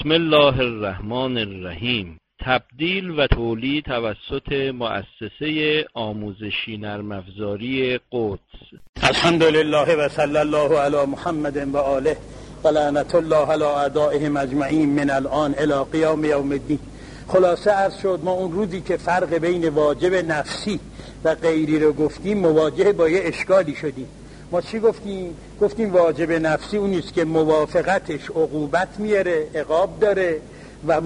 بسم الله الرحمن الرحیم. تبدیل و تولید توسط مؤسسه آموزشی نرم افزاری قدس. الحمدلله و صلی الله علی محمد و آله و لعنت الله علی اعدائهم اجمعین من الان الی قیام یوم الدین. خلاصه عرض شد ما اون روزی که فرق بین واجب نفسی و غیری رو گفتیم مواجه با یه اشکالی شدیم. ما چی گفتیم؟ گفتیم واجب نفسی اونیست که موافقتش عقوبت میاره، عقاب داره و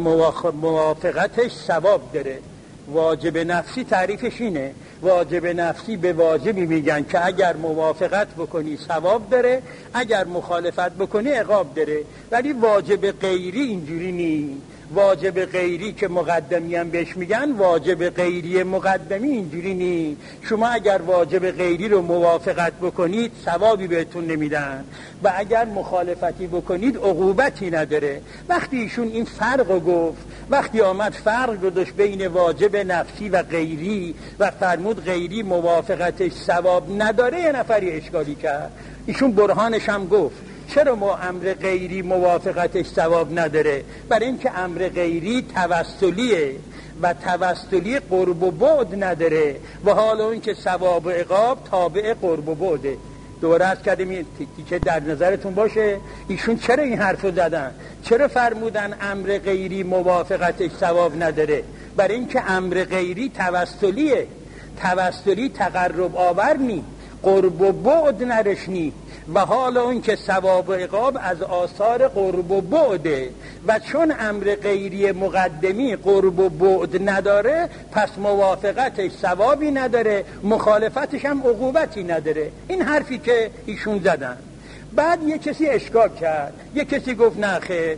موافقتش ثواب داره. واجب نفسی تعریفش اینه. واجب نفسی به واجبی میگن که اگر موافقت بکنی ثواب داره، اگر مخالفت بکنی عقاب داره. ولی واجب غیری اینجوری نیست. واجب غیری که مقدمی هم بهش میگن، واجب غیری مقدمی اینجوری نیست. شما اگر واجب غیری رو موافقت بکنید ثوابی بهتون نمیدن و اگر مخالفتی بکنید عقوبتی نداره. وقتی ایشون این فرق گفت، وقتی آمد فرق گذاشت بین واجب نفسی و غیری و فرمود غیری موافقتش ثواب نداره، یه نفری اشکالی کرد. ایشون برهانش هم گفت چرا ما امر غیری موافقتش ثواب نداره؟ برای اینکه امر غیری توسلیه و توسلی قرب و بعد نداره و حالا این که ثواب و عقاب تابع قرب و بعده. دوره از کردیم که در نظرتون باشه ایشون چرا این حرفو زدن؟ چرا فرمودن امر غیری موافقتش ثواب نداره؟ برای اینکه امر غیری توسلیه، توسلی تقرب آور نی، قرب و بعد نرشنی و حالا اون که ثواب و عقاب از آثار قرب و بعده و چون امر غیری مقدمی قرب و بعد نداره پس موافقتش ثوابی نداره، مخالفتش هم عقوبتی نداره. این حرفی که ایشون زدن. بعد یه کسی اشکال کرد، یه کسی گفت نه خیر،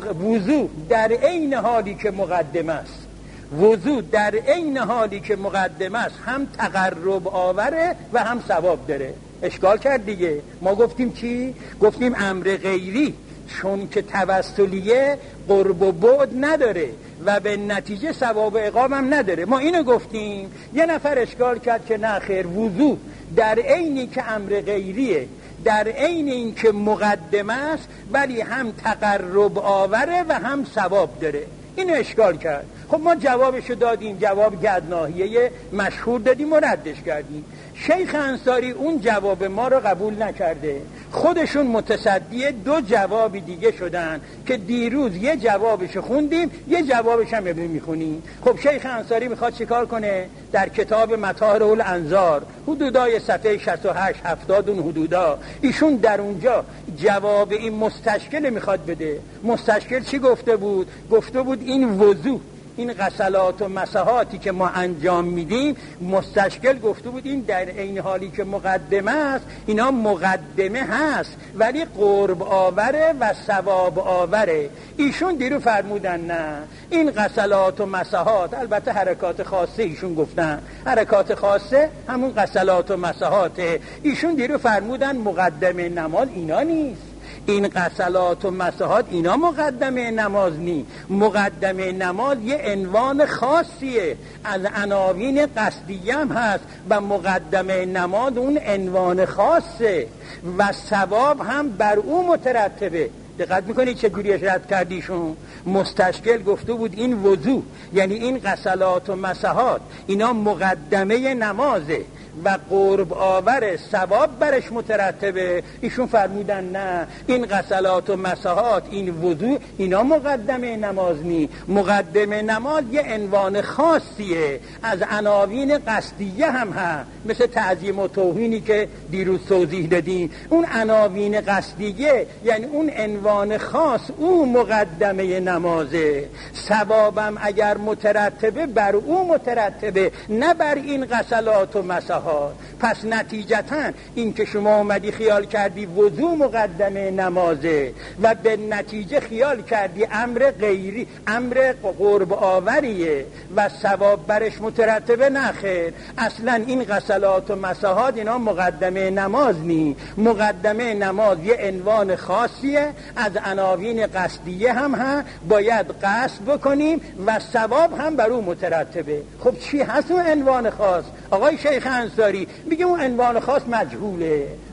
وضو در عین حالی که مقدم است، وضو در عین حالی که مقدم است هم تقرب آوره و هم ثواب داره. اشکال کرد دیگه. ما گفتیم چی؟ گفتیم امر غیری چون که توسلیه قرب و بعد نداره و به نتیجه ثواب و عقاب هم نداره. ما اینو گفتیم. یه نفر اشکال کرد که نه خیر، وضو در عینی که امر غیریه، در عین این که مقدم است ولی هم تقرب آوره و هم ثواب داره. اینو اشکال کرد. خب ما جوابشو دادیم، جواب گدناهیه مشهور دادیم و ردش کردیم. شیخ انصاری اون جواب ما رو قبول نکرده، خودشون متصدی دو جوابی دیگه شدن که دیروز یه جوابشو خوندیم، یه جوابش هم میخونیم. خب شیخ انصاری میخواد چیکار کنه؟ در کتاب مطاهر الانظار حدودای صفحه 68 70 اون حدودا ایشون در اونجا جواب این مستشکل میخواد بده. مستشکل چی گفته بود؟ گفته بود این وضو، این غسلات و مسحاتی که ما انجام میدیم، مستشکل گفته بود این در عین حالی که مقدمه است، اینا مقدمه هست ولی قرب آوره و ثواب آوره. ایشون دیرو فرمودن نه، این غسلات و مسحات، البته حرکات خاصه ایشون گفتن، حرکات خاصه همون غسلات و مسحاته. ایشون دیرو فرمودن مقدمه نماز اینا نیست، این غسلات و مسحات اینا مقدمه نماز نی. مقدمه نماز یه عنوان خاصیه، از عناوین قصدیه هم هست و مقدمه نماز اون عنوان خاصه و ثواب هم بر او مترتبه. دقت میکنید چه جوری رد کردیشون؟ مستشکل گفته بود این وضو یعنی این غسلات و مسحات اینا مقدمه نمازه و قرب آور ثواب برش مترتبه. ایشون فرمودن نه، این غسلات و مسحات، این وضو اینا مقدمه نماز نی. مقدمه نماز یه عنوان خاصیه، از عناوین قصدیه هم هست، مثل تعظیم و توهینی که دیروز توضیح دادیم. اون عناوین قصدیه یعنی اون عنوان خاص، اون مقدمه نمازه. ثوابم اگر مترتبه بر او مترتبه، نه بر این غسلات و مسحات. پس نتیجتاً این که شما اومدی خیال کردی وضو مقدمه نمازه و به نتیجه خیال کردی امر غیری، امر قرب آوریه و ثواب برش مترتبه، نخیر. اصلا این غسلات و مسحات اینا مقدمه نماز نی. مقدمه نماز یه عنوان خاصیه، از عناوین قصدیه هم هست، باید قصد بکنیم و ثواب هم بر اون مترتبه. خب چی هست اون عنوان خاص؟ آقای شیخ انصاری میگه اون عنوان خاص مجهوله.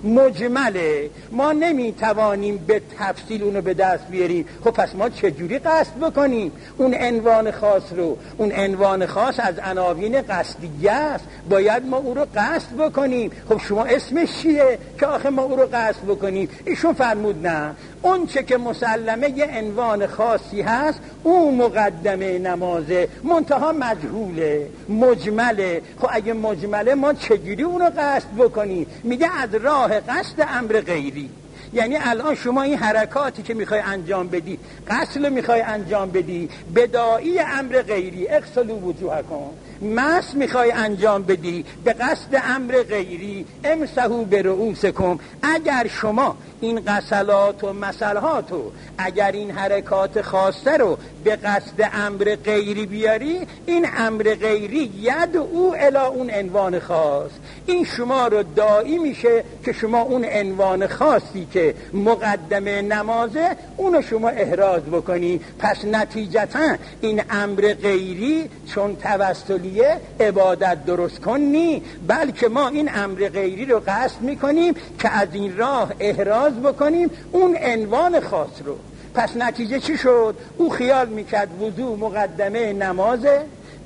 مجمله، ما نمیتوانیم به تفصیل اونو به دست بیاریم. خب پس ما چجوری قصد بکنیم اون عنوان خاص رو؟ اون عنوان خاص از عناوین قصدیه است، باید ما او رو قصد بکنیم. خب شما اسمش چیه که آخه ما او رو قصد بکنیم؟ ایشون فرمود نه، اون چه که مسلمه یه عنوان خاصی هست اون مقدمه نمازه، منتها مجهوله، مجمله. خب اگه مجمله ما چجوری اون رو قصد بکنیم؟ میگه از راه قصد امر غیری. یعنی الان شما این حرکاتی که میخوای انجام بدی، قصد میخوای انجام بدی، بداعی امر غیری، اغسلوا وجوهکم، مس میخوای انجام بدی به قصد امر غیری، امسحوا برؤوسکم. اگر شما این غسلات و مسلحات و اگر این حرکات خاصه رو به قصد امر غیری بیاری، این امر غیری ید او الی اون عنوان خاص، این شما رو داعی میشه که شما اون عنوان خاصی که مقدمه نمازه اونو شما احراز بکنی. پس نتیجتا این امر غیری چون توسلیه عبادت درست کنی، بلکه ما این امر غیری رو قصد میکنیم که از این راه احراز بکنیم اون عنوان خاص رو. پس نتیجه چی شد؟ او خیال میکرد وضو مقدمه نمازه،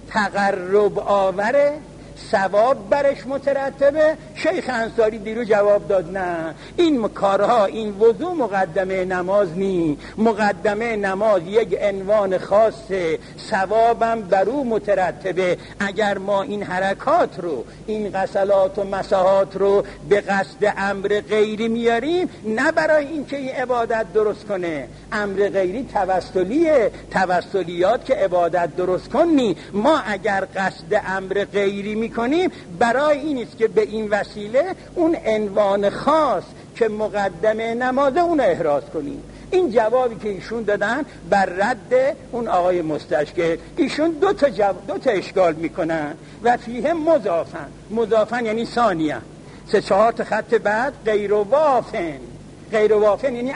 تقرب آوره، ثواب برش مترتبه. شیخ انصاری دیرو جواب داد نه، این کارها، این وضو مقدمه نماز نی، مقدمه نماز یک عنوان خاصه، ثوابم بر او مترتبه. اگر ما این حرکات رو، این غسلات و مساحات رو به قصد امر غیری میاریم، نه برای این که این عبادت درست کنه، امر غیری توسلیه، توسلیات که عبادت درست کنی. ما اگر قصد امر غیری کنیم برای این است که به این وسیله اون عنوان خاص که مقدمه نمازه اون احراز کنیم. این جوابی که ایشون دادن بر رد اون آقای مستشکل. ایشون دو تا اشکال میکنن و فیه مضافن یعنی ثانیه، 3-4 خط بعد غیر وافن یعنی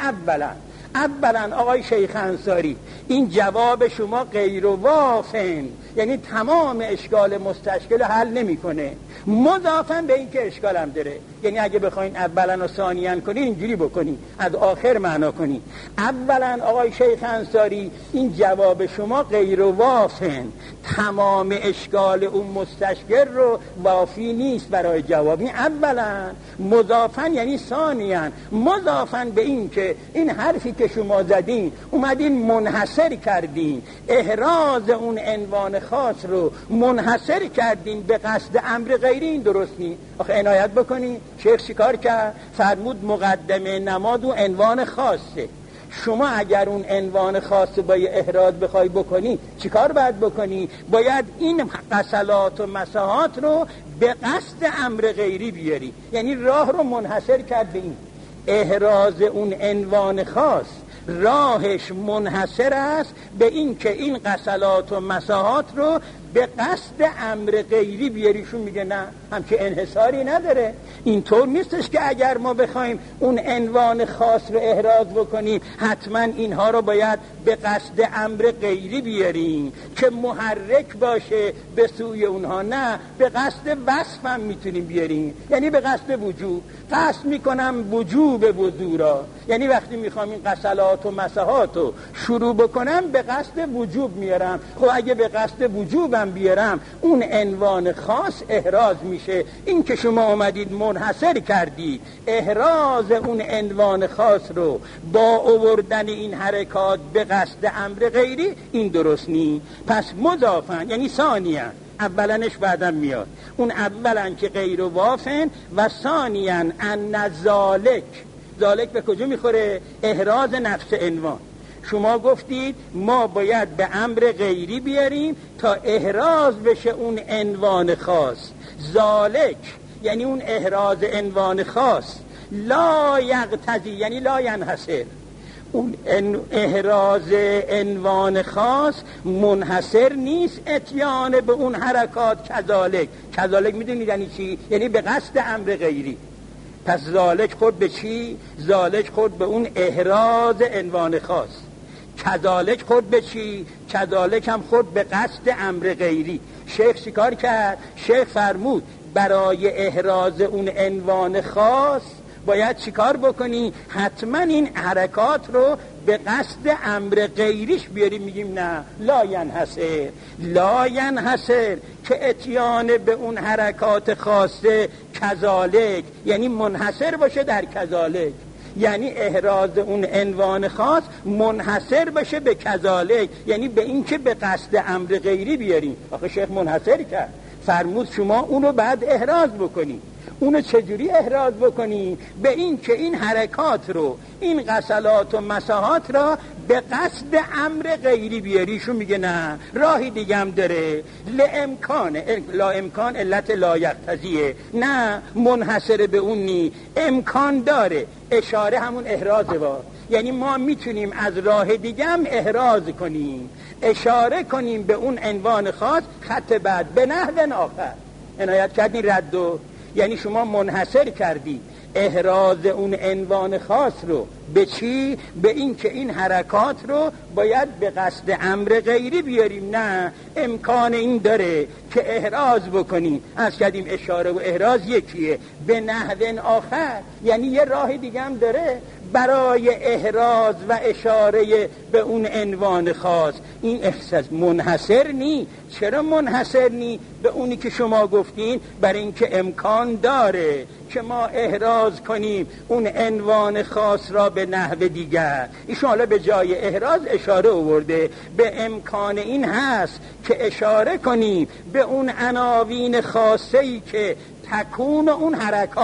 اولا آقای شیخ انصاری این جواب شما غیر وافن یعنی تمام اشکال مستشکل حل نمیکنه، مضافن به این که اشکال هم داره. یعنی اگه بخواین اولا و ثانیاً کنی اینجوری بکنی، از آخر معنا کنی. اولا آقای شیخ انصاری این جواب شما غیر وافن، تمام اشکال اون مستشکل رو وافی نیست برای جوابی. اولا مضافن یعنی ثانیاً، مضافن به این که این حرفی که شما زدین اومدین منحصر کردین، احراز اون عنوان خاص رو منحصر کردین به قصد امر غیری، این درست نیست. آخه عنایت بکنی شیخ چیکار کرد؟ فرمود مقدمه نماز و عنوان خاصه. شما اگر اون عنوان خاص با احراز بخوای بکنی چیکار باید بکنی؟ باید این غسلات و مساحات رو به قصد امر غیری بیاری، یعنی راه رو منحصر کرد به این. احراز اون عنوان خاص راهش منحصر است به این که این غسلات و مساحات رو به قصد امر غیری بیاریشون. میگه نه، همچه انحصاری نداره. اینطور نیستش که اگر ما بخوایم اون عنوان خاص رو احراز بکنیم حتما اینها رو باید به قصد امر غیری بیاریم که محرک باشه به سوی اونها. نه، به قصد وصف هم میتونیم بیاریم، یعنی به قصد وجوب. قصد میکنم وجوب وضو را، یعنی وقتی میخوام این غسلات و مساحات رو شروع بکنم به قصد وجوب میارم. خب اگه به قصد وجوبم بیارم اون عنوان خاص احراز میشه. این که شما اومدید منحصر کردید احراز اون عنوان خاص رو با آوردن این حرکات به قصد امر غیری، این درست نی. پس مضافن یعنی ثانیاً، اولنش بعدم میاد. اون اولاً که غیر وافن و ثانیاً ان ذالک به کجا میخوره؟ احراز نفس عنوان. شما گفتید ما باید به امر غیری بیاریم تا احراز بشه اون عنوان خاص. ذالک یعنی اون احراز عنوان خاص، لا یقتضی یعنی لا ینحصر. اون احراز عنوان خاص منحصر نیست اتیان به اون حرکات. کذالک میدونید یعنی چی؟ یعنی به قصد امر غیری. پس ذالک خود به چی؟ ذالک خود به اون احراز عنوان خاص. کذالک خود به چی؟ کذالک هم خود به قصد امر غیری. شیخ چیکار کرد؟ شیخ فرمود برای احراز اون عنوان خاص باید چیکار بکنی؟ حتما این حرکات رو به قصد امر غیریش بیاریم. میگیم نه، لا ینحصر که اتیان به اون حرکات خاصه کذالک، یعنی منحصر باشه در کذالک، یعنی احراز اون عنوان خاص منحصر باشه به کذالک، یعنی به این که به قصد امر غیری بیاریم. آخه شیخ منحصر کرد، فرمود شما اونو بعد احراز بکنی. اونو چجوری احراز بکنی؟ به این که این حرکات رو، این غسلات و مساحات را به قصد امر غیری بیاریشون. میگه نه، راهی دیگه هم داره. لا امکان علت لا یقتضیه، نه منحصر به اون نی، امکان داره. اشاره همون احرازه یعنی ما میتونیم از راه دیگه هم احراز کنیم، اشاره کنیم به اون عنوان خاص. خط بعد به نحو آخر عنایت کردین ردو، یعنی شما منحصر کردی احراز اون عنوان خاص رو به چی؟ به این که این حرکات رو باید به قصد امر غیری بیاریم. نه، امکان این داره که احراز بکنیم. از کردیم اشاره و احراز یکیه، به نحو آخر یعنی یه راه دیگه هم داره برای احراز و اشاره به اون عنوان خاص. این احساس منحصر نی. چرا منحصر نی به اونی که شما گفتین؟ برای اینکه امکان داره که ما احراز کنیم اون عنوان خاص را به نحو دیگر. ایشون حالا به جای احراز اشاره آورده، به امکان این هست که اشاره کنیم به اون عناوین خاصه‌ای که تکون اون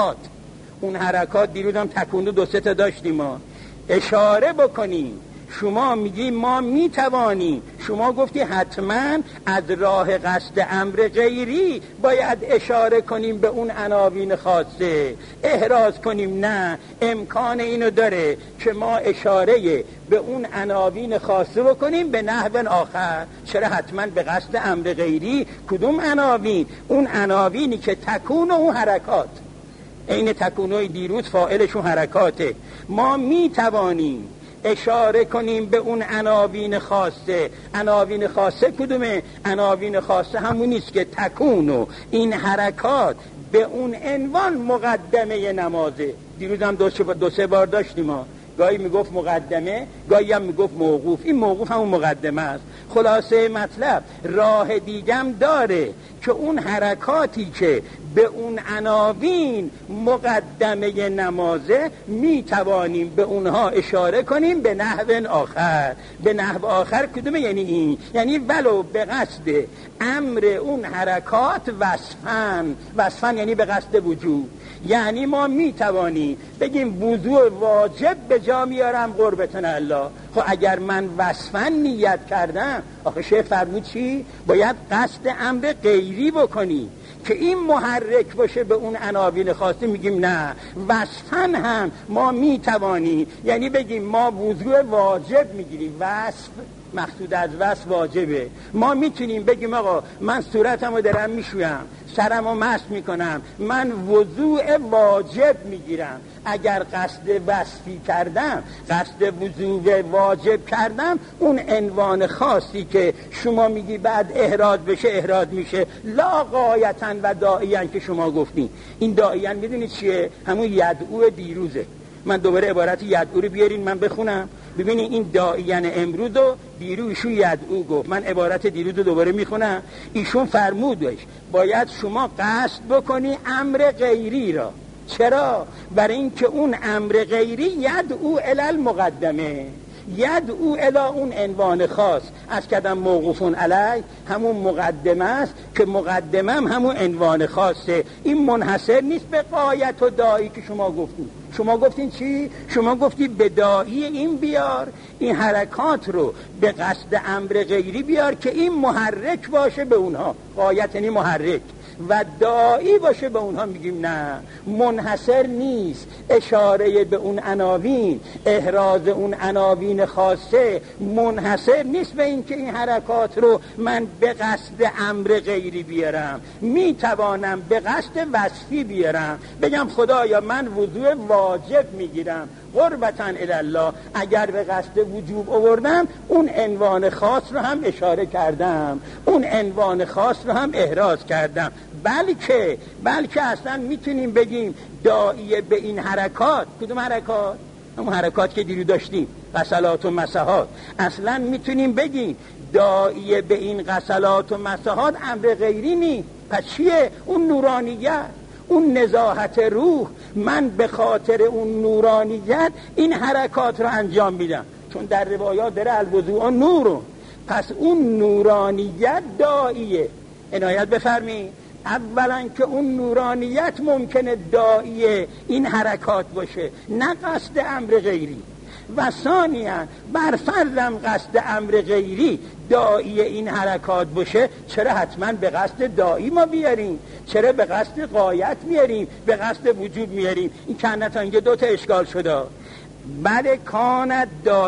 حرکات دیروز هم تکون 2-3 تا داشتیم، ما اشاره بکنیم. شما میگی ما میتوانیم، شما گفتی حتما از راه قصد امر غیری باید اشاره کنیم به اون عناوین خاصه، احراز کنیم. نه، امکان اینو داره که ما اشاره به اون عناوین خاصه بکنیم به نحو آخر. چرا حتما به قصد امر غیری؟ کدوم عناوین؟ اون عناوینی که تکون اون حرکات، این تکونوی دیروز فاعلشون حرکاته. ما میتوانیم اشاره کنیم به اون عناوین خاصه. عناوین خاصه کدومه؟ عناوین خاصه همون نیست که تکونو این حرکات به اون عنوان مقدمه نمازه. دیروز هم 2-3 بار داشتیم، ما گاهی میگفت مقدمه، گاهی هم میگفت موقوف. این موقوف همون مقدمه است. خلاصه مطلب راه دیگم داره که اون حرکاتی که به اون عناوین مقدمه نمازه میتوانیم به اونها اشاره کنیم به نحو آخر. به نحو آخر کدومه؟ یعنی این، یعنی ولو به قصد امر اون حرکات وصفن یعنی به قصد وجود. یعنی ما میتوانیم بگیم وضوء واجب به جا میارم قربتن الله. خب اگر من وصفن نیت کردم، آخه شیخ فرمود چی؟ باید قصد امر غیری بکنی که این محرک باشه به اون عناوین خاصی. میگیم نه، وصفن هم ما میتوانیم، یعنی بگیم ما وضوء واجب میگیریم، وصف مقصود از وصف واجبه. ما میتونیم بگیم آقا من صورتمو دارم میشویم، سرمو مس میکنم، من وضوء واجب میگیرم. اگر قصد وصفی کردم، قصد وضوء واجب کردم، اون عنوان خاصی که شما میگی بعد احراز بشه احراز میشه. لا غایتاً و داعیاً که شما گفتین، این داعیاً میدونی چیه؟ همون یدعو دیروزه. من دوباره عبارت یدعو رو بیارین من بخونم ببینید. این داعیان امروز و دیروز ایشون یدعو گفت. من عبارت دیروز رو دوباره میخونم. ایشون فرمودش باید شما قصد بکنی امر غیری را. چرا؟ برای اینکه اون امر غیری یدعو الی المقدمه، یدعو الی اون عنوان خاص. از کدام موقوفون علی، همون مقدمه است که مقدمه هم همون عنوان خاصه. این منحصر نیست به غایت و داعی که شما گفتید. شما گفتین چی؟ شما گفتی به داعی این بیار، این حرکات رو به قصد امر غیری بیار که این محرک باشه به اونها. غایت یعنی محرک و داعی باشه به اونها. میگیم نه، منحصر نیست. اشاره به اون عناوین، احراز اون عناوین خاصه منحصر نیست به این که این حرکات رو من به قصد امر غیری بیارم. میتوانم به قصد وصفی بیارم، بگم خدایا من وضوء واجب میگیرم قربتن الی الله. اگر به قصد وجوب آوردم، اون عنوان خاص رو هم اشاره کردم، اون عنوان خاص رو هم احراز کردم. بلکه اصلا میتونیم بگیم داعیه به این حرکات. کدوم حرکات؟ همون حرکات که دیرو داشتیم، غسلات و مسحات. اصلا میتونیم بگیم داعیه به این غسلات و مسحات امر غیری نیست. پس چیه؟ اون نورانیت، اون نزاهت روح. من به خاطر اون نورانیت این حرکات رو انجام میدم، چون در روایات داره الوضوء نور. پس اون نورانیت داعیه. عنایت بفرمایید. اولا که اون نورانیت ممکنه داعیه این حرکات باشه، نه قصد امر غیری. و ثانیا بر فرضم قصد امر غیری داعی این حرکات باشه، چرا حتما به قصد داعی ما بیاریم؟ چرا به قصد غایت میاریم؟ به قصد وجود میاریم؟ این کنتا اینجا دوتا اشکال شده. بله کانت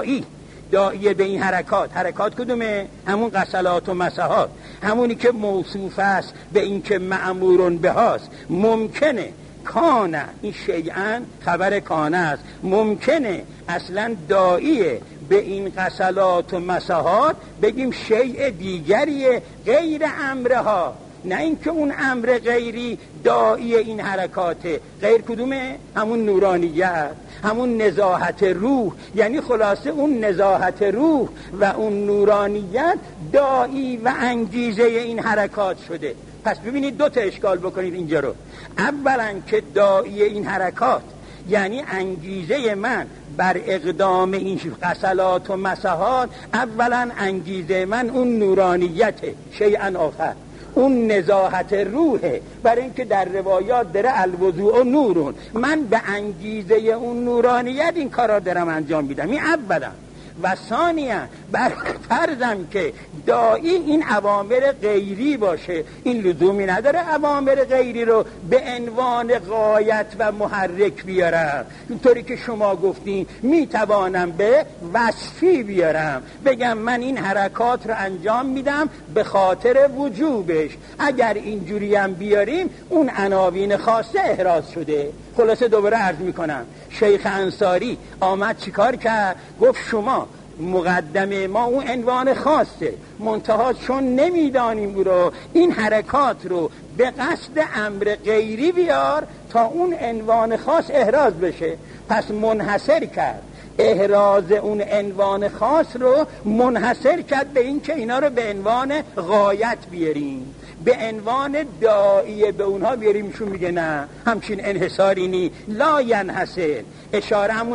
داعی به این حرکات کدومه؟ همون غسلات و مسحات، همونی که موصوف است به این که مأمورون به هاست. ممکنه کانه، این شیئن خبر کانه است، ممکنه اصلا داعیه به این غسلات و مسحات بگیم شیء دیگریه غیر امرها، نه اینکه اون امر غیری داعی این حرکاته. غیر کدومه؟ همون نورانیت، همون نزاهت روح. یعنی خلاصه اون نزاهت روح و اون نورانیت داعی و انگیزه این حرکات شده. پس ببینید دو تا اشکال بکنید اینجا رو. اولا که داعی این حرکات یعنی انگیزه من بر اقدام این غسلات و مسحات، اولا انگیزه من اون نورانیته، شیئا آخر اون نزاهت روحه. برای اینکه در روایات داره الوضوء نورون، من به انگیزه اون نورانیت این کارا دارم انجام میدم. این اولا. و ثانیا بر فرضم که داعی این اوامر غیری باشه، این لزومی نداره اوامر غیری رو به عنوان غایت و محرک بیارم. اینطوری که شما گفتین میتوانم به وصفی بیارم، بگم من این حرکات رو انجام میدم به خاطر وجوبش. اگر اینجوری هم بیاریم اون عناوین خاصه احراز شده. خلاصه دوباره عرض میکنم، شیخ انصاری آمد چیکار کرد؟ گفت شما مقدمه ما اون عنوان خاصه، منتها چون نمیدانیم او رو، این حرکات رو به قصد امر غیری بیار تا اون عنوان خاص احراز بشه. پس منحصر کرد، احراز اون عنوان خاص رو منحصر کرد به این که اینا رو به عنوان غایت بیاریم، به عنوان داعیه به اونها بیاریم. شون میگه نه، همچین انحصاری نی، لا ینحصر. اشاره همون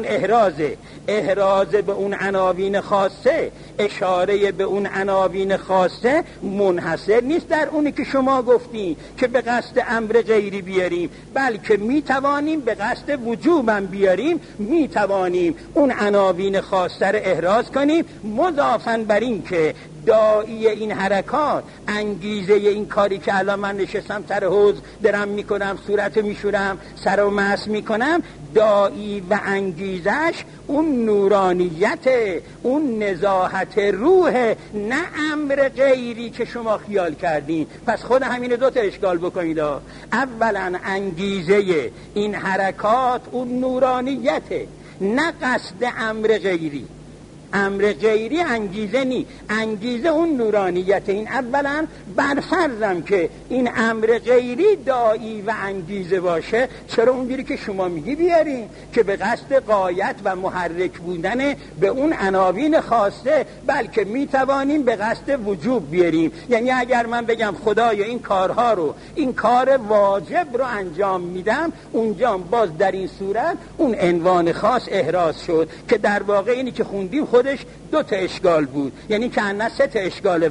احراز به اون عناوین خاصه، اشاره به اون عناوین خاصه منحصر نیست در اونی که شما گفتین که به قصد امر غیری بیاریم، بلکه میتوانیم به قصد وجوبم بیاریم، میتوانیم اون عناوین خاصه رو احراز کنیم، مضافاً بر این که داعی این حرکات، انگیزه این کاری که الان من نشستم سر حوض درم میکنم، صورت میشورم، سر و مس میکنم، داعی و انگیزش اون نورانیت، اون نزاهت روح، نه امر غیری که شما خیال کردین. پس خود همین دو تا اشکال بکنید. اولا انگیزه این حرکات اون نورانیت، نه قصد امر غیری. امر غیری انگیزه نی، انگیزه اون نورانیت. این اولا بر فرضم که این امر غیری داعی و انگیزه باشه، چرا اونجوری که شما میگی بیاریم که به قصد غایت و محرک بودن به اون عناوین خاصه، بلکه میتوانیم به قصد وجوب بیاریم. یعنی اگر من بگم خدایا این کارها رو، این کار واجب رو انجام میدم، اونجا باز در این صورت اون عنوان خاص احراز شد که در واقع اینی که خوندیم خودش دو تا اشکال بود، یعنی که انا سه تا اشکاله.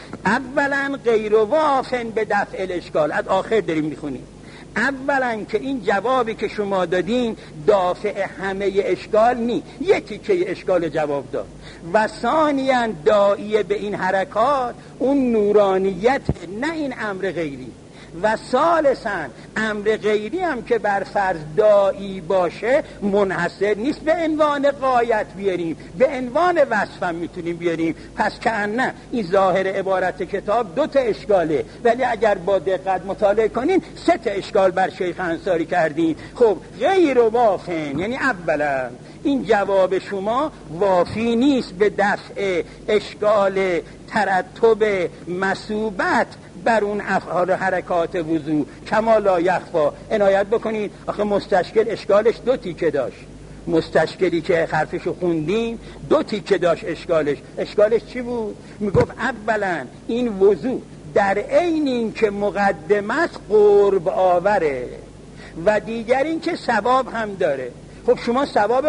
اولا غیر وافن به دفع الاشکال، از آخر داریم میخونیم. اولا که این جوابی که شما دادین دافع همه اشکال نی، یکی که اشکال جواب داد. و ثانیا داعیه به این حرکات اون نورانیت، نه این امر غیری. و ثالثاً امر غیری هم که بر فرض داعی باشه منحصر نیست به عنوان غایت بیاریم، به عنوان وصف هم میتونیم بیاریم. پس که نه، این ظاهر عبارت کتاب دو تا اشکاله، ولی اگر با دقت مطالعه کنین سه تا اشکال بر شیخ انصاری کردین. خب غیر وافن یعنی اولا این جواب شما وافی نیست به دفع اشکال ترتب مثوبت بر اون افعال و حرکات وضو کما لا یخفا. عنایت بکنید آخه مستشکل اشکالش 2 تیکه داشت. مستشکلی که حرفشو خوندیم 2 تیکه داشت. اشکالش چی بود؟ میگفت اولا این وضو در عین این که مقدمت قرب آوره و دیگر این که ثواب هم داره. خب شما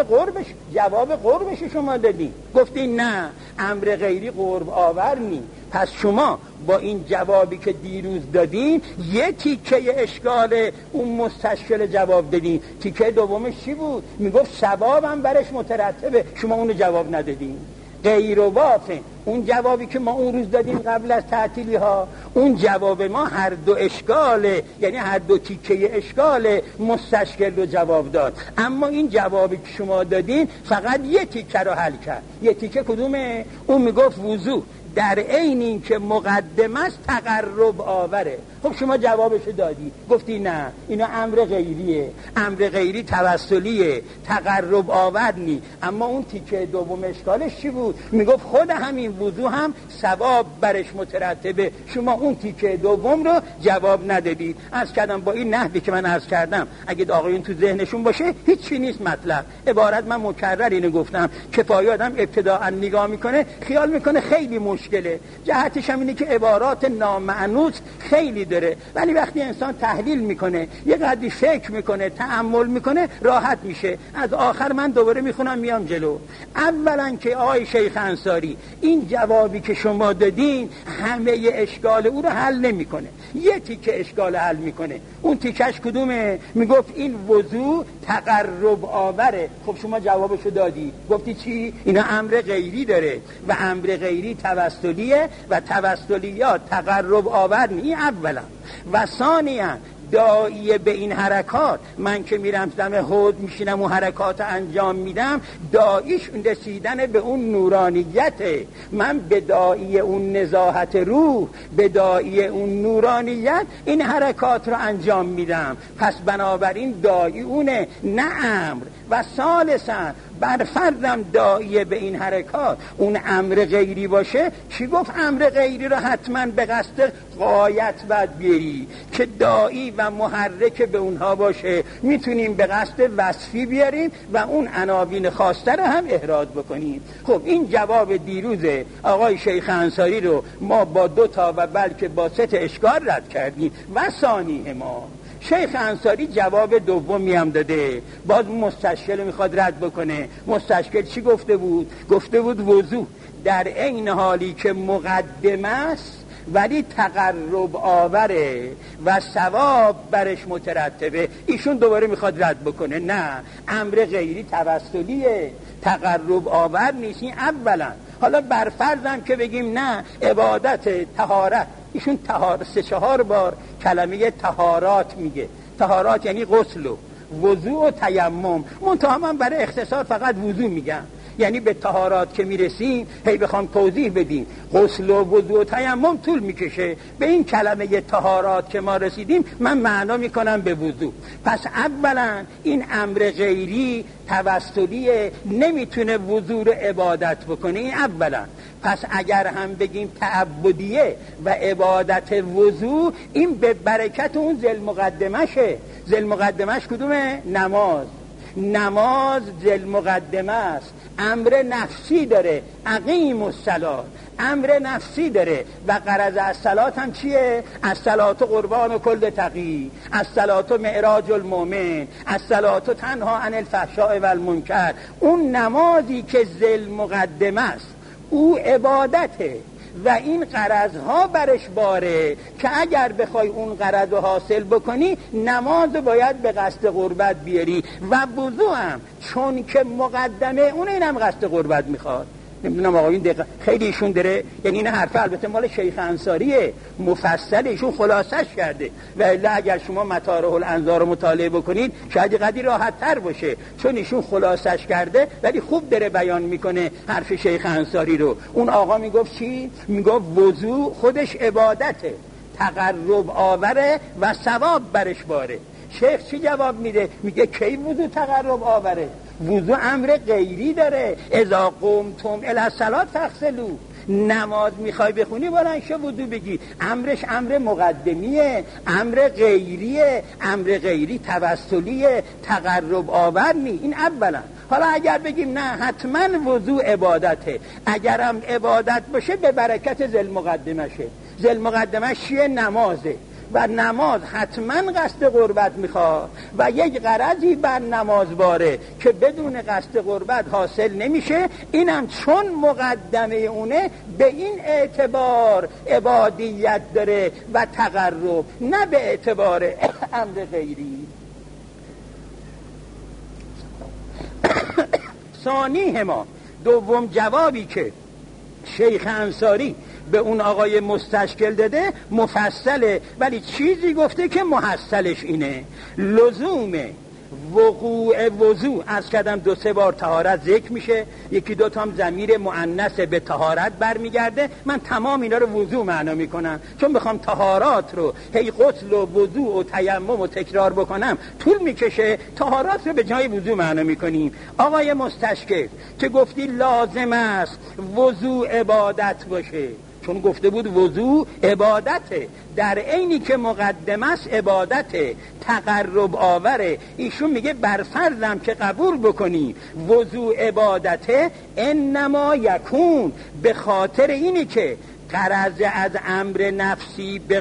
جواب قربش شما دادین، گفتین نه امر غیری قرب آور نی. پس شما با این جوابی که دیروز دادین یه تیکه اشکال اون مستشکل جواب دادین. تیکه دومش چی بود؟ میگفت ثواب هم برش مترتبه، شما اونو جواب ندادین. غیر و باطن اون جوابی که ما اون روز دادیم قبل از تعطیلی ها، اون جواب ما هر 2 اشکاله، یعنی هر 2 تیکه اشکال مستشکل رو جواب داد. اما این جوابی که شما دادین فقط یه تیکه رو حل کرد. یه تیکه کدومه؟ اون میگفت وضو در عین این که مقدمه است تقرب آوره. خب شما جوابشو دادی، گفتی نه اینا امر غیریه، امر غیری توسلیه، تقرب آور نی. اما اون تیکه دوم اشکالش چی بود؟ میگفت خود همین وضو هم ثواب برش مترتبه، شما اون تیکه دوم رو جواب ندادید. عرض کردم با این نحوی که من عرض کردم اگه آقایون تو ذهنشون باشه هیچی نیست مطلب. عبارت من مکرر اینو گفتم، کفایه آدم ابتداء نگاه میکنه خیال میکنه خیلی مشکله، جهتش هم اینه که عبارات نامعنوس خیلی داره، ولی وقتی انسان تحلیل میکنه یه قدری فکر میکنه تأمل میکنه راحت میشه. از آخر من دوباره میخونم میام جلو. اولا که آقای شیخ انصاری این جوابی که شما دادین همه اشکال او رو حل نمیکنه، یه تیکه اشکال حل میکنه. اون تیکش کدومه؟ میگفت این وضو تقرب آوره. خب شما جوابشو دادی، گفتی چی؟ اینا امر غیری داره و امر غیری توسلیه و توسلیات تقرب آور نی. اولا و ثانیا داعیه به این حرکات، من که میرم دم حوض میشینم و حرکات انجام میدم، داعیش رسیدن به اون نورانیته. من به داعیه اون نزاهت روح، به داعیه اون نورانیت این حرکات رو انجام میدم. پس بنابراین داعی اونه نه امر. و ثالثا بر فردم داعیه به این حرکات اون امر غیری باشه. چی گفت؟ امر غیری رو حتما به قصد غایت باید بیاری که داعی و محرک به اونها باشه. میتونیم به قصد وصفی بیاریم و اون عناوین خواسته رو هم احراز بکنیم. خب این جواب دیروز آقای شیخ انصاری رو ما با 2 تا و بلکه با 3 تا اشکال رد کردیم. و ثانیه ما شیخ انصاری جواب دومی هم داده، باز مستشکل میخواد رد بکنه. مستشکل چی گفته بود؟ گفته بود وضو در عین حالی که مقدمه است ولی تقرب آوره و ثواب برش مترتبه. ایشون دوباره میخواد رد بکنه نه امر غیری توسلیه، تقرب آور نیست. اولا حالا بر فرضم که بگیم نه عبادت طهارت، ایشون 3-4 بار کلمه طهارات میگه. طهارات یعنی غسل و وضوء و تیمم، منتها من برای اختصار فقط وضوء میگم. یعنی به طهارات که میرسیم هی بخوام توضیح بدیم غسل و وضوء و تیمم طول میکشه. به این کلمه طهارات که ما رسیدیم من معنا میکنم به وضوء. پس اولا این امر غیری توسلیه، نمیتونه وضوء رو عبادت بکنه. این اولا. پس اگر هم بگیم تعبدیه و عبادت وضوء، این به برکت اون ذل مقدمشه. ذل مقدمش کدومه؟ نماز ذل مقدمه است. امر نفسی داره، اقیم الصلاة امر نفسی داره و غرض از صلات هم چیه؟ از صلات قربان کل تقی، از صلات معراج المؤمن، از صلات تنها عن الفحشاء و المنکر. اون نمازی که ذل مقدمه است او عبادته و این غرضها برش باره که اگر بخوای اون غرض رو حاصل بکنی نماز باید به قصد قربت بیاری و وضوء هم چون که مقدمه اون اینم قصد قربت میخواد. نمیدونم آقایون دقیقا خیلی ایشون داره، یعنی این حرفه البته مال شیخ انصاریه مفصل، ایشون خلاصش کرده و الا اگر شما مطارح الانظار رو مطالعه بکنید شاید قدری راحت تر باشه، چون ایشون خلاصش کرده ولی خوب داره بیان میکنه حرف شیخ انصاری رو. اون آقا میگفت چی؟ میگفت وضو خودش عبادته، تقرب آوره و ثواب برش باره. شیخ چی جواب میده؟ میگه کی وضو تقرب آوره؟ وضو امر غیری داره. اذا قمتم الی الصلاة فاغسلوا، نماز میخوای بخونی بلند شو وضو بگیر. امرش امر مقدمیه، امر غیریه، امر غیری توسلیه، تقرب آور نی. این اولا. حالا اگر بگیم نه حتما وضو عبادته، اگرم عبادت باشه به برکت ذل مقدمشه. ذل مقدمش چیه؟ نمازه و نماز حتما قصد قربت میخواد و یک غرضی بر نماز باره که بدون قصد قربت حاصل نمیشه. اینم چون مقدمه اونه به این اعتبار عبادیت داره و تقرب، نه به اعتبار امر غیری. ثانی ما، دوم جوابی که شیخ انصاری به اون آقای مستشکل داده مفصله، ولی چیزی گفته که محصلش اینه: لزوم وقوع وضو. از کردم 2-3 بار طهارت ذکر میشه، 1-2 تام ضمیر مؤنث به طهارت برمیگرده. من تمام اینا رو وضو معنا میکنم، چون بخوام طهارات رو هی غسل و وضو و تیمم و تکرار بکنم طول میکشه. طهارات رو به جای وضو معنا میکنیم. آقای مستشکل که گفتی لازم است وضو عبادت باشه، چون گفته بود وضو عبادته، در عینی که مقدم است عبادته، تقرب آوره. ایشون میگه برفرضم که قبول بکنی وضو عبادته، انما یکون، به خاطر اینی که غرض از امر نفسی به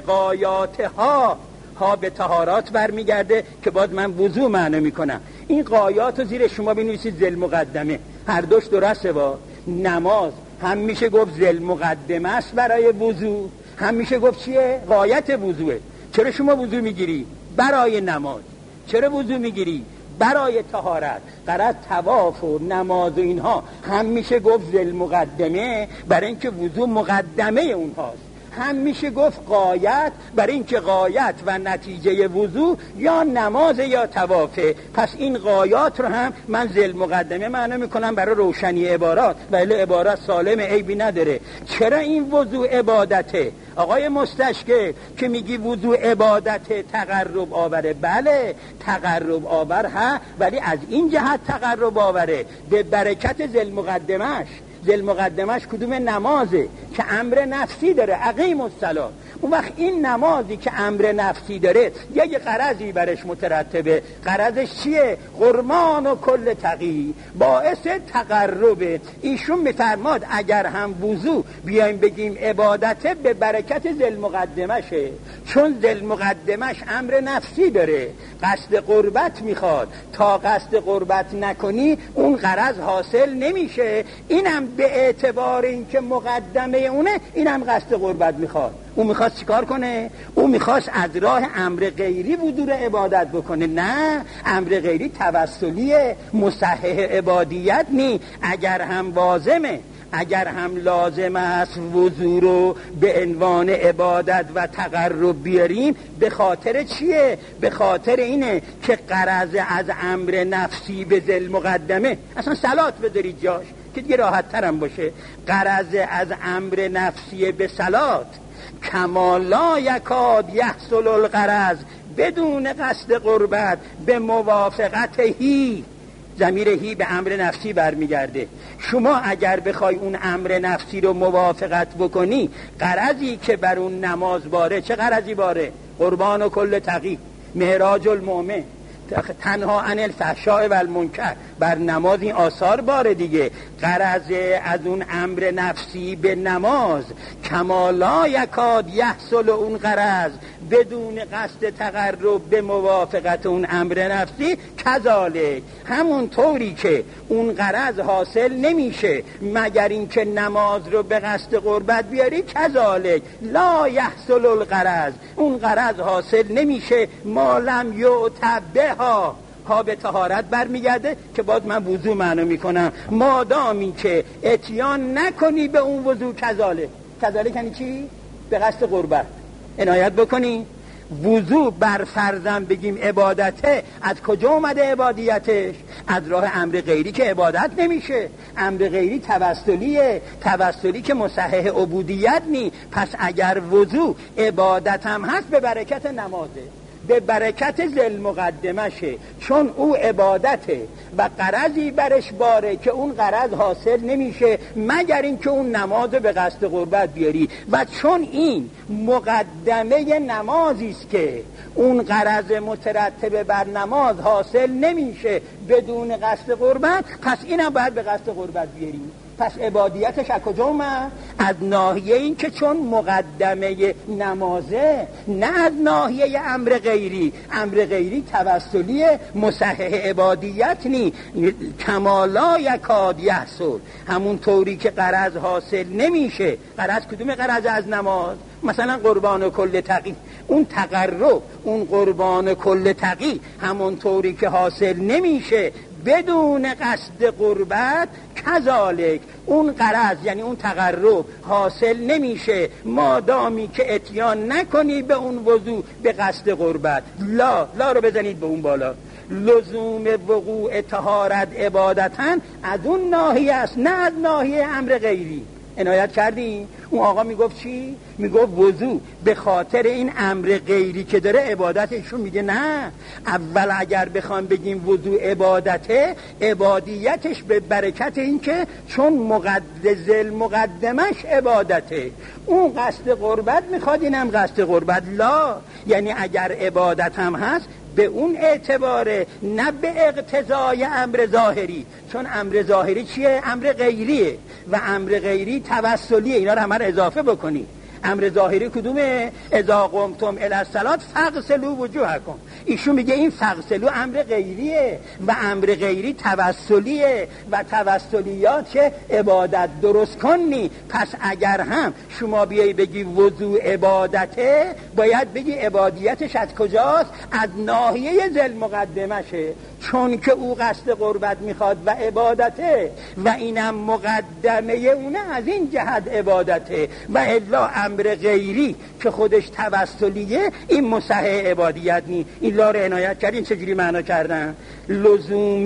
غایاتها ها به طهارات برمیگرده که باز من وضو معنی میکنم. این غایات رو زیر شما بنویسید ذل مقدمه، هر دوش درسته. با نماز هم میشه گفت ذل مقدمه است برای وضو، هم میشه گفت چیه؟ غایت وضوئه. چرا شما وضو میگیری؟ برای نماز. چرا وضو میگیری؟ برای طهارت. غرض طواف و نماز و اینها هم میشه گفت ذل مقدمه برای اینکه وضو مقدمه اونهاست، هم میشه گفت غایت برای اینکه غایت و نتیجه وضو یا نماز یا طوافه. پس این غایات رو هم من ذل مقدمه معنی میکنم برای روشنی عبارات، ولی عبارات سالم عیبی نداره. چرا این وضو عبادته؟ آقای مستشکل که میگی وضو عبادته تقرب آوره، بله تقرب آور ها، ولی از این جهت تقرب آوره به برکت ذل مقدمش. ذل مقدمش کدوم؟ نمازه که امر نفسی داره، اقیم الصلاة. اون وقت این نمازی که امر نفسی داره یک غرضی برش مترتبه. غرضش چیه؟ قربان و کل تقی، باعث تقربه. ایشون میفرماد اگر هم وضو بیایم بگیم عبادته به برکت ذل مقدمشه، چون ذل مقدمش امر نفسی داره، قصد قربت میخواد. تا قصد قربت نکنی اون غرض حاصل نمیشه. اینم به اعتبار اینکه مقدمه اونه، اینم قصد قربت میخواد. اون میخواست چیکار کنه؟ اون میخواست از راه امر غیری وضو رو عبادت بکنه. نه، امر غیری توسلیه، مصحح عبادیت نی. اگر هم واظمه، اگر هم لازم است وضو رو به عنوان عبادت و تقرب بیاریم، به خاطر چیه؟ به خاطر اینه که غرض از امر نفسی به ذل مقدمه، اصلا صلات بذارید جاش که دیگه راحت ترم باشه. غرض از امر نفسی به صلات کما لا یکاد یحصل الغرض، بدون قصد قربت، به موافقت هی. ضمیر هی به امر نفسی برمیگرده. شما اگر بخوای اون امر نفسی رو موافقت بکنی، غرضی که بر اون نماز باره، چه غرضی باره؟ قربان و کل تقی، معراج المؤمن، تنها عن الفحشاء و المنکر، بر نماز این آثار باره دیگه. غرض از اون امر نفسی به نماز کما لا یکاد یحصل، اون غرض بدون قصد تقرب به موافقت اون امر نفسی، کذالک، همون طوری که اون غرض حاصل نمیشه مگر اینکه نماز رو به قصد قربت بیاری، کذالک لا یحصل الغرض، اون غرض حاصل نمیشه ما لم یعتبه ها به طهارت برمیگرده که باز من وضو معنی میکنم. مادامی که اتیان نکنی به اون وضو، کذالک یعنی چی؟ به قصد قربت عنایت بکنی. وضو بر فرضم بگیم عبادته، از کجا اومده عبادیتش؟ از راه امر غیری که عبادت نمیشه. امر غیری توسلیه، توسلی که مصحح عبودیت نی. پس اگر وضو عبادت هم هست به برکت نمازه. به برکت ذل مقدمشه، چون او عبادته و غرضی برش باره که اون غرض حاصل نمیشه مگر این که اون نماز به قصد قربت بیاری، و چون این مقدمه نمازی است که اون غرض مترتب بر نماز حاصل نمیشه بدون قصد قربت، پس اینم باید به قصد قربت بیاریم. پس عبادیتش از کجا اومد؟ از ناحیه این که چون مقدمه نمازه، نه از ناحیه امر غیری. امر غیری توسلی مصحح عبادیت نی، کمالا یکاد یحصل، همون طوری که غرض حاصل نمیشه. غرض کدوم غرض از نماز؟ مثلا قربان کل تقی، اون تقرب، اون قربان کل تقی همون طوری که حاصل نمیشه بدون قصد قربت، کذالک اون غرض یعنی اون تقرب حاصل نمیشه مادامی که اتیان نکنی به اون وضوع به قصد قربت. لا رو بزنید به اون بالا. لزوم وقوع طهارت عبادتن از اون ناحیه است، نه از ناحیه امر غیری. عنایت کردین؟ اون آقا میگفت چی؟ میگفت وضوع به خاطر این امر غیری که داره عبادتشون. میگه نه، اول اگر بخوام بگیم وضوع عبادته، عبادیتش به برکت این که چون مقدمش عبادته، اون قصد قربت میخواد، اینم قصد قربت. لا یعنی اگر عبادت هم هست به اون اعتباره، نه به اقتضای امر ظاهری. چون امر ظاهری چیه؟ امر غیریه و امر غیری توسلیه. اینا رو همه رو اضافه بکنی. امر ظاهری کدومه؟ اذا قمتم الی الصلاة فاغسلوا وجوهکم. ایشون میگه این فاغسلوا امر غیریه و امر غیری توسلیه و توسلیات که عبادت درست کنی. پس اگر هم شما بیایی بگی وضوع عبادته، باید بگی عبادیتش از کجاست؟ از ناحیه ذل مقدمشه، چون که او قصد قربت میخواد و عبادته و اینم مقدمه اونه، از این جهت عبادته. و الا امر غیری که خودش توسلیه، این مصحح عبادیت نی. این لا رو عنایت کردین چجوری معنا کردن؟ لزوم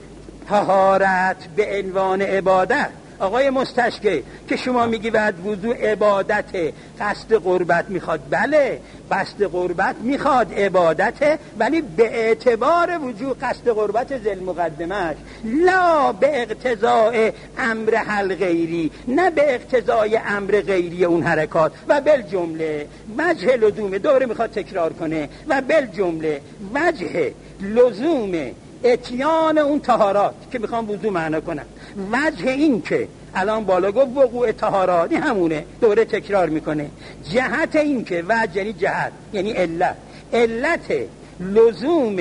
طهارت به عنوان عبادت. آقای مستشکل که شما میگی بعد وضوع عبادت قصد قربت میخواد، بله قصد قربت میخواد عبادته، ولی به اعتبار وجود قصد قربت ذل مقدمش، لا به اقتضاء امر حل غیری، نه به اقتضای امر غیری اون حرکات. و بالجمله وجه لزوم، دوره میخواد تکرار کنه، و بالجمله وجه لزوم اتیان اون طهارات که میخوام وضوع معنا کنم، وجه این که الان بالا گفت وقوع طهارات، همونه، دوره تکرار میکنه. جهت این که وجه یعنی جهت یعنی علت لزوم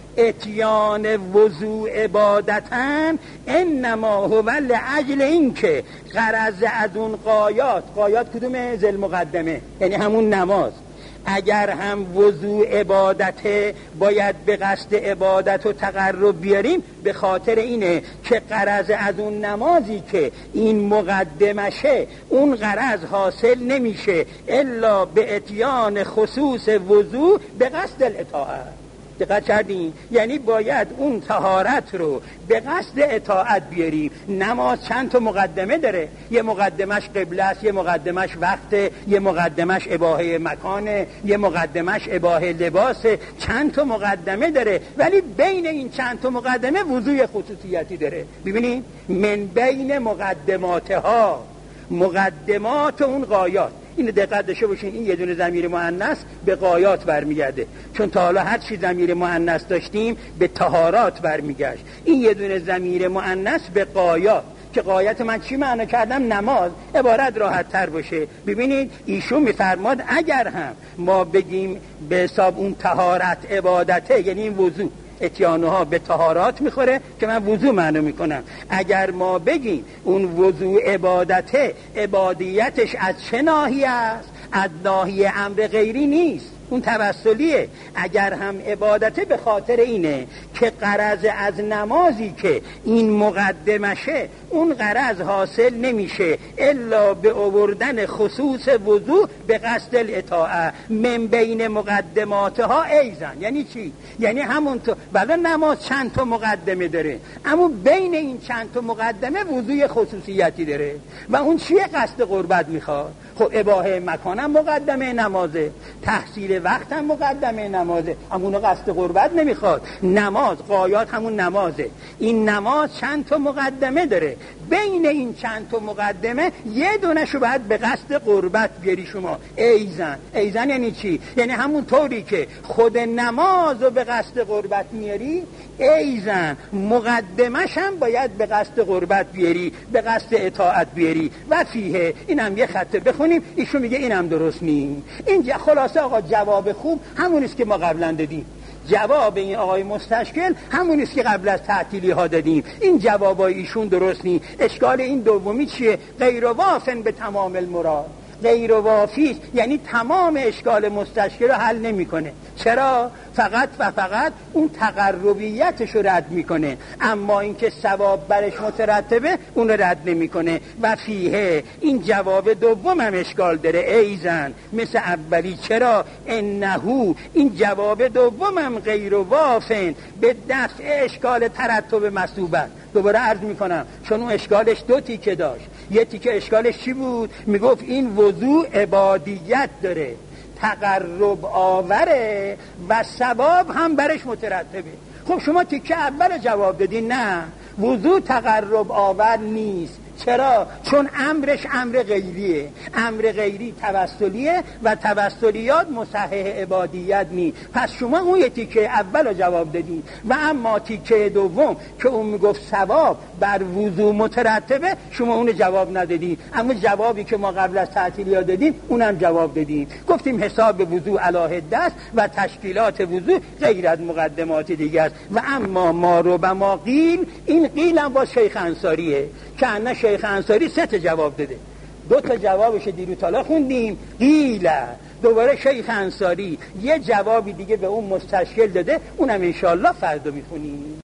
اتیان وضوع عبادتن انما هو لأجل این که غرض از اون قایات کدومه؟ ذل مقدمه یعنی همون نماز. اگر هم وضوع عبادته باید به قصد عبادت و تقرب بیاریم، به خاطر اینه که غرض از اون نمازی که این مقدمشه، اون غرض حاصل نمیشه الا به اتیان خصوص وضوع به قصد الاطاعت. دقت کردین؟ یعنی باید اون طهارت رو به قصد اطاعت بیاریم. نماز چند تا مقدمه داره، یه مقدمش قبله است، یه مقدمش وقته، یه مقدمش اباحه مکانه، یه مقدمش اباحه لباسه، چند تا مقدمه داره، ولی بین این چند تا مقدمه وضوع خصوصیتی داره. ببینید من بین مقدماتها، مقدمات اون غایات. اینو دقت داشته باشین، این یه دونه ضمیر مؤنث به غایات برمیگرده، چون تا حالا هر چی ضمیر مؤنث داشتیم به طهارات برمیگشت. این یه دونه ضمیر مؤنث به غایات، که غایت من چی معنا کردم؟ نماز. عبارت راحت تر باشه. ببینید ایشون میفرماد اگر هم ما بگیم به حساب اون طهارت عبادته، یعنی این وضوع اتیانها به طهارات میخوره که من وضوع معنی میکنم. اگر ما بگیم اون وضوع عبادته، عبادیتش از چه ناحیه است؟ از ناحیه امر غیری نیست، اون توسلیه. اگر هم عبادته به خاطر اینه که غرض از نمازی که این مقدمشه، اون غرض حاصل نمیشه الا به آوردن خصوص وضوع به قصد الاطاعه من بین مقدماتها ایزن. یعنی چی؟ یعنی همونطور بله نماز چند تا مقدمه داره، اما بین این چند تا مقدمه وضوع خصوصیتی داره. و اون چیه؟ قصد قربت میخواد. خب اباحه مکانم مقدمه نمازه، تحصیل وقت هم مقدمه نمازه، همونو قصد قربت نمیخواد. نماز غایات همون نمازه. این نماز چند تا مقدمه داره، بین این چند تا مقدمه یه دونشو باید به قصد قربت بیاری شما. ایزن یعنی چی؟ یعنی همون طوری که خود نماز رو به قصد قربت میاری، ایزن مقدمش هم باید به قصد قربت بیاری، به قصد اطاعت بیاری. و فیه، اینم یه خطه بخونیم، ایشون میگه اینم درست نیم. این خلاصه آقا جواب خوب همونیست که ما قبلا دادیم. جواب این آقای مستشکل همونیست که قبل از تعطیلی ها دادیم. این جوابای ایشون درست نیم. اشکال این دومی چیه؟ غیر وافن به تمام المراد. غیر وافی یعنی تمام اشکال مستشکل رو حل نمیکنه. چرا؟ فقط و فقط اون تقربیتش رو رد میکنه، اما اینکه ثواب برش مترتبه اون رو رد نمیکنه. و فیه، این جواب دوم هم اشکال داره، ایزن مثل اولی. چرا؟ انهو، این جواب دوم هم غیر وافن به دفع اشکال ترتب مسئوبت. دوباره عرض میکنم چون اون اشکالش دو تیکه داشت. یه تیکه اشکالش چی بود؟ میگفت این وضوع عبادیت داره، تقرب آوره و ثواب هم برش مترتبه. خب شما تیکه اول جواب دادین نه، وضوع تقرب آور نیست. چرا؟ چون امرش امر غیریه. امر غیری توسلیه و توسلیات مصحح عبادیت نی. پس شما اون یه تیکه اول رو جواب دادین و اما تیکه دوم که اون میگفت ثواب بر وضوع مترتبه، شما اون جواب ندادین. اما جوابی که ما قبل از تعطیلی ها دادیم اونم جواب دادیم. گفتیم حساب وضوع علی حده است و تشکیلات وضوع غیر از مقدمات دیگه است. و اما ما رو به ما قیل، این قیل هم با شیخ انصاریه که انه شیخ انصاری 3 تا جواب داده. 2 تا جوابش دیرو تالا خوندیم، قیل. دوباره شیخ انصاری یه جوابی دیگه به اون مستشکل داده، اونم انشالله فردا میخونیم.